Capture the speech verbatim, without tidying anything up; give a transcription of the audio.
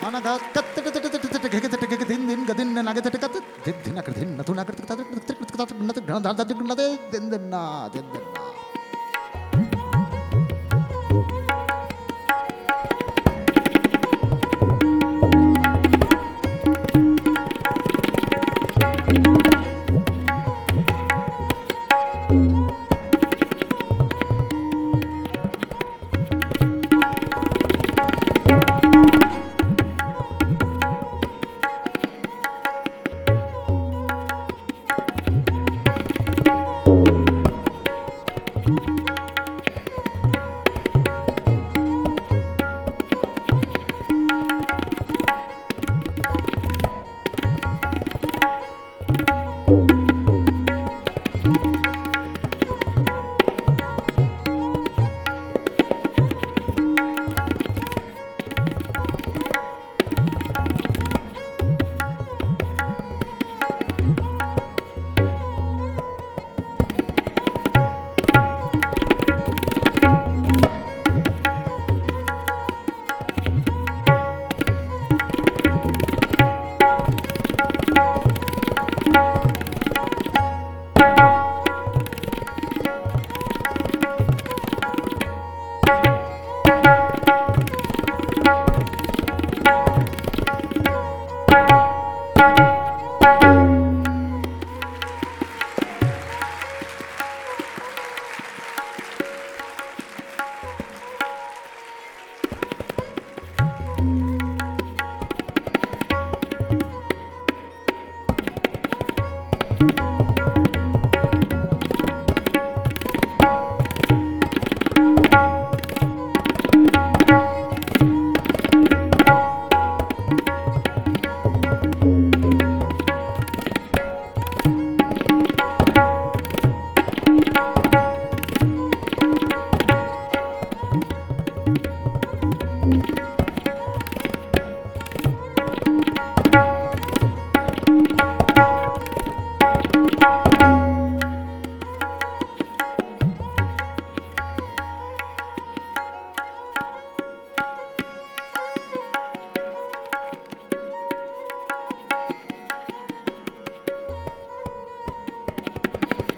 अनगा कत्त कत्त कत्त कत्त घेक कत्त घेक दिन दिन गदिन नागे कत्त कत्त दिन दिन अकर दिन नतु नागर कत्त कत्त कत्त कत्त नत घन दादा दिन नते दिन दिन ना दिन दिन ना